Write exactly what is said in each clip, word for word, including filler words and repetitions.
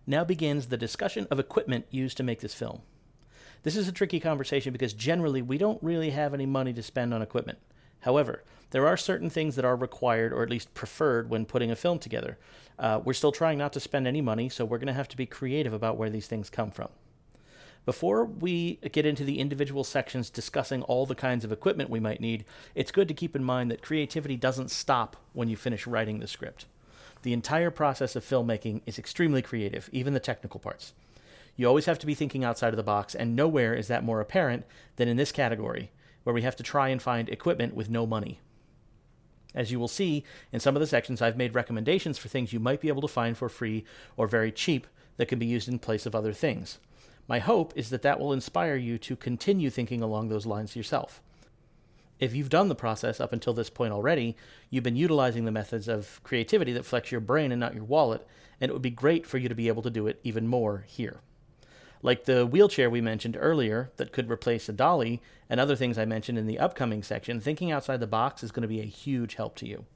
Now begins the discussion of equipment used to make this film. This is a tricky conversation because generally we don't really have any money to spend on equipment. However, there are certain things that are required or at least preferred when putting a film together. Uh, we're still trying not to spend any money, so we're going to have to be creative about where these things come from. Before we get into the individual sections discussing all the kinds of equipment we might need, it's good to keep in mind that creativity doesn't stop when you finish writing the script. The entire process of filmmaking is extremely creative, even the technical parts. You always have to be thinking outside of the box, and nowhere is that more apparent than in this category, where we have to try and find equipment with no money. As you will see, in some of the sections I've made recommendations for things you might be able to find for free or very cheap that can be used in place of other things. My hope is that that will inspire you to continue thinking along those lines yourself. If you've done the process up until this point already, you've been utilizing the methods of creativity that flex your brain and not your wallet, and it would be great for you to be able to do it even more here. Like the wheelchair we mentioned earlier that could replace a dolly and other things I mentioned in the upcoming section, thinking outside the box is going to be a huge help to you.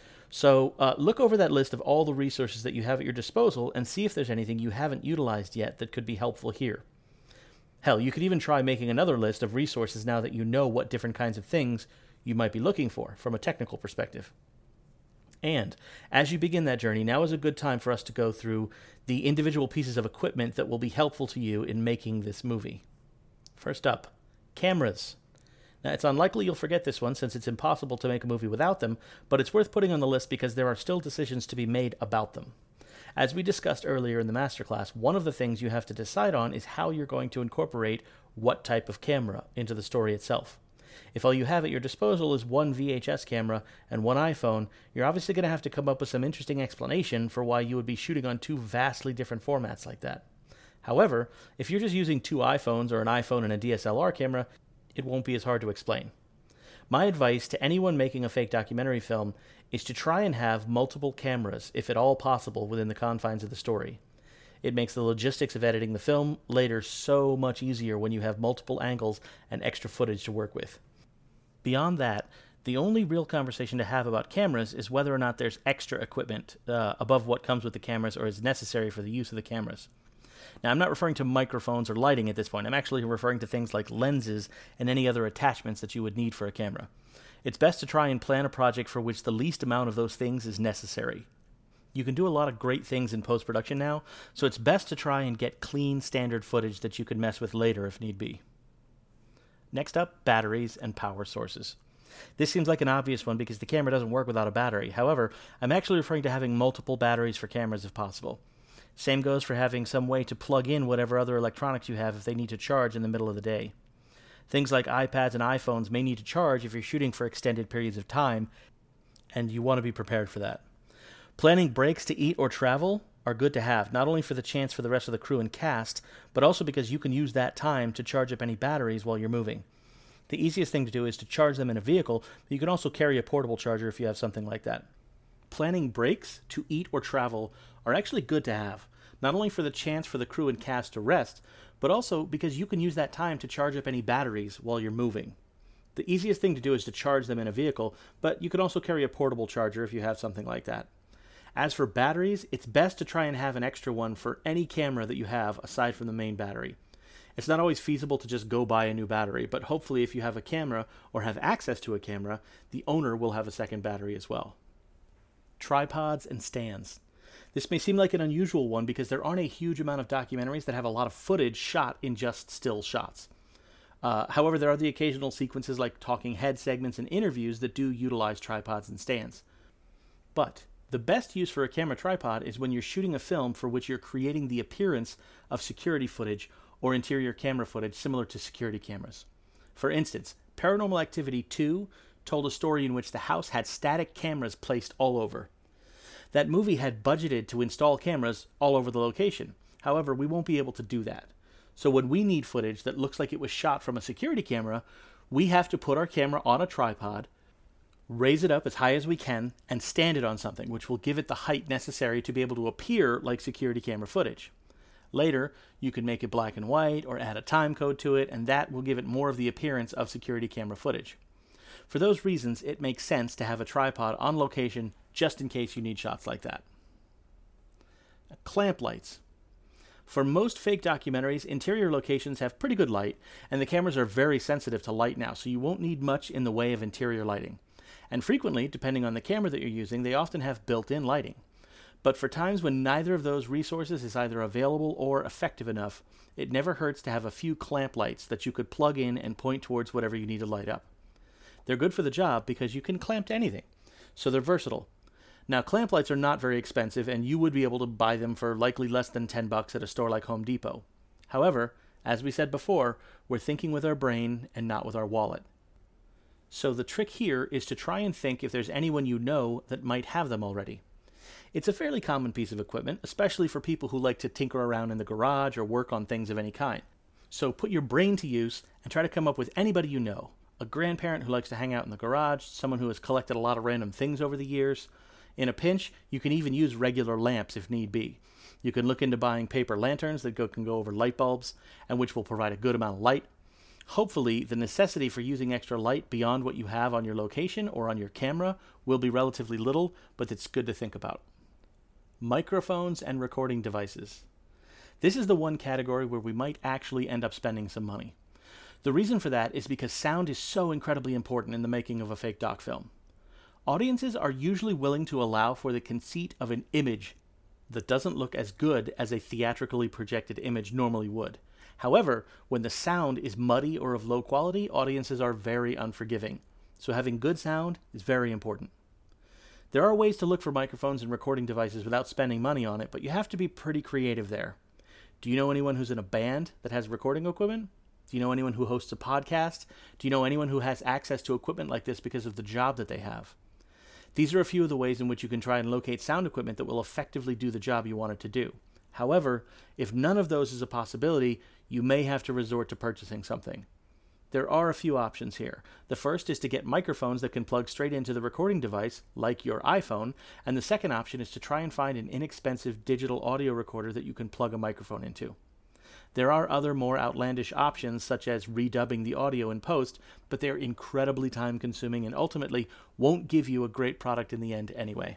So uh, look over that list of all the resources that you have at your disposal and see if there's anything you haven't utilized yet that could be helpful here. Hell, you could even try making another list of resources now that you know what different kinds of things you might be looking for from a technical perspective. And as you begin that journey, now is a good time for us to go through the individual pieces of equipment that will be helpful to you in making this movie. First up, cameras. Now, it's unlikely you'll forget this one since it's impossible to make a movie without them, but it's worth putting on the list because there are still decisions to be made about them. As we discussed earlier in the masterclass, one of the things you have to decide on is how you're going to incorporate what type of camera into the story itself. If all you have at your disposal is one V H S camera and one iPhone, you're obviously going to have to come up with some interesting explanation for why you would be shooting on two vastly different formats like that. However, if you're just using two iPhones or an iPhone and a D S L R camera, it won't be as hard to explain. My advice to anyone making a fake documentary film is to try and have multiple cameras, if at all possible, within the confines of the story. It makes the logistics of editing the film later so much easier when you have multiple angles and extra footage to work with. Beyond that, the only real conversation to have about cameras is whether or not there's extra equipment uh, above what comes with the cameras or is necessary for the use of the cameras. Now, I'm not referring to microphones or lighting at this point. I'm actually referring to things like lenses and any other attachments that you would need for a camera. It's best to try and plan a project for which the least amount of those things is necessary. You can do a lot of great things in post-production now, so it's best to try and get clean, standard footage that you can mess with later if need be. Next up, batteries and power sources. This seems like an obvious one because the camera doesn't work without a battery. However, I'm actually referring to having multiple batteries for cameras if possible. Same goes for having some way to plug in whatever other electronics you have if they need to charge in the middle of the day. Things like iPads and iPhones may need to charge if you're shooting for extended periods of time, and you want to be prepared for that. Planning breaks to eat or travel are good to have, not only for the chance for the rest of the crew and cast, but also because you can use that time to charge up any batteries while you're moving. The easiest thing to do is to charge them in a vehicle, but you can also carry a portable charger if you have something like that. Planning breaks to eat or travel are actually good to have, not only for the chance for the crew and cast to rest, but also because you can use that time to charge up any batteries while you're moving. The easiest thing to do is to charge them in a vehicle, but you can also carry a portable charger if you have something like that. As for batteries, it's best to try and have an extra one for any camera that you have aside from the main battery. It's not always feasible to just go buy a new battery, but hopefully if you have a camera or have access to a camera, the owner will have a second battery as well. Tripods and stands. This may seem like an unusual one because there aren't a huge amount of documentaries that have a lot of footage shot in just still shots. Uh, however, there are the occasional sequences like talking head segments and interviews that do utilize tripods and stands. But the best use for a camera tripod is when you're shooting a film for which you're creating the appearance of security footage or interior camera footage similar to security cameras. For instance, Paranormal Activity two told a story in which the house had static cameras placed all over. That movie had budgeted to install cameras all over the location. However, we won't be able to do that. So when we need footage that looks like it was shot from a security camera, we have to put our camera on a tripod, raise it up as high as we can, and stand it on something, which will give it the height necessary to be able to appear like security camera footage. Later, you can make it black and white or add a time code to it, and that will give it more of the appearance of security camera footage. For those reasons, it makes sense to have a tripod on location just in case you need shots like that. Clamp lights. For most fake documentaries, interior locations have pretty good light, and the cameras are very sensitive to light now, so you won't need much in the way of interior lighting. And frequently, depending on the camera that you're using, they often have built-in lighting. But for times when neither of those resources is either available or effective enough, it never hurts to have a few clamp lights that you could plug in and point towards whatever you need to light up. They're good for the job because you can clamp to anything, so they're versatile. Now, clamp lights are not very expensive, and you would be able to buy them for likely less than ten bucks at a store like Home Depot. However, as we said before, we're thinking with our brain and not with our wallet. So the trick here is to try and think if there's anyone you know that might have them already. It's a fairly common piece of equipment, especially for people who like to tinker around in the garage or work on things of any kind. So put your brain to use and try to come up with anybody you know. A grandparent who likes to hang out in the garage, someone who has collected a lot of random things over the years. In a pinch, you can even use regular lamps if need be. You can look into buying paper lanterns that go, can go over light bulbs, and which will provide a good amount of light. Hopefully, the necessity for using extra light beyond what you have on your location or on your camera will be relatively little, but it's good to think about. Microphones and recording devices. This is the one category where we might actually end up spending some money. The reason for that is because sound is so incredibly important in the making of a fake doc film. Audiences are usually willing to allow for the conceit of an image that doesn't look as good as a theatrically projected image normally would. However, when the sound is muddy or of low quality, audiences are very unforgiving. So having good sound is very important. There are ways to look for microphones and recording devices without spending money on it, but you have to be pretty creative there. Do you know anyone who's in a band that has recording equipment? Do you know anyone who hosts a podcast? Do you know anyone who has access to equipment like this because of the job that they have? These are a few of the ways in which you can try and locate sound equipment that will effectively do the job you want it to do. However, if none of those is a possibility, you may have to resort to purchasing something. There are a few options here. The first is to get microphones that can plug straight into the recording device, like your iPhone, and the second option is to try and find an inexpensive digital audio recorder that you can plug a microphone into. There are other more outlandish options, such as redubbing the audio in post, but they're incredibly time-consuming and ultimately won't give you a great product in the end anyway.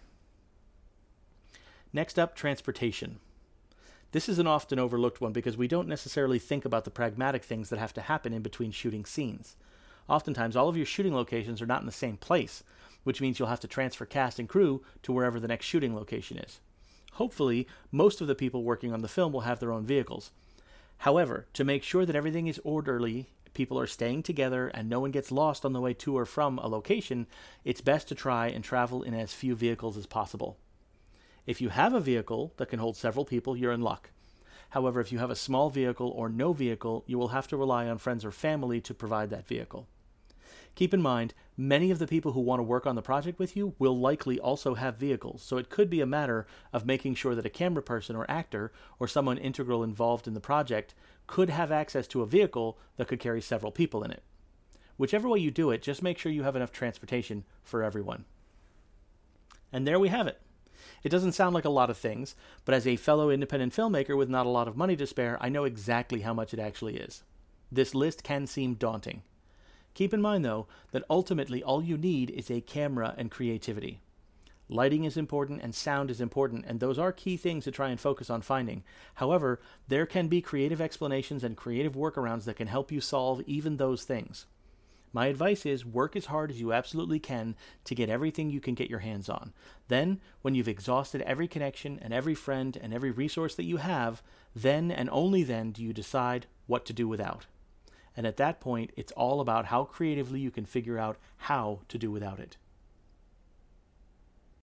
Next up, transportation. This is an often overlooked one because we don't necessarily think about the pragmatic things that have to happen in between shooting scenes. Oftentimes, all of your shooting locations are not in the same place, which means you'll have to transfer cast and crew to wherever the next shooting location is. Hopefully, most of the people working on the film will have their own vehicles. However, to make sure that everything is orderly, people are staying together, and no one gets lost on the way to or from a location, it's best to try and travel in as few vehicles as possible. If you have a vehicle that can hold several people, you're in luck. However, if you have a small vehicle or no vehicle, you will have to rely on friends or family to provide that vehicle. Keep in mind, many of the people who want to work on the project with you will likely also have vehicles, so it could be a matter of making sure that a camera person or actor or someone integral involved in the project could have access to a vehicle that could carry several people in it. Whichever way you do it, just make sure you have enough transportation for everyone. And there we have it. It doesn't sound like a lot of things, but as a fellow independent filmmaker with not a lot of money to spare, I know exactly how much it actually is. This list can seem daunting. Keep in mind, though, that ultimately all you need is a camera and creativity. Lighting is important and sound is important, and those are key things to try and focus on finding. However, there can be creative explanations and creative workarounds that can help you solve even those things. My advice is work as hard as you absolutely can to get everything you can get your hands on. Then, when you've exhausted every connection and every friend and every resource that you have, then and only then do you decide what to do without. And at that point, it's all about how creatively you can figure out how to do without it.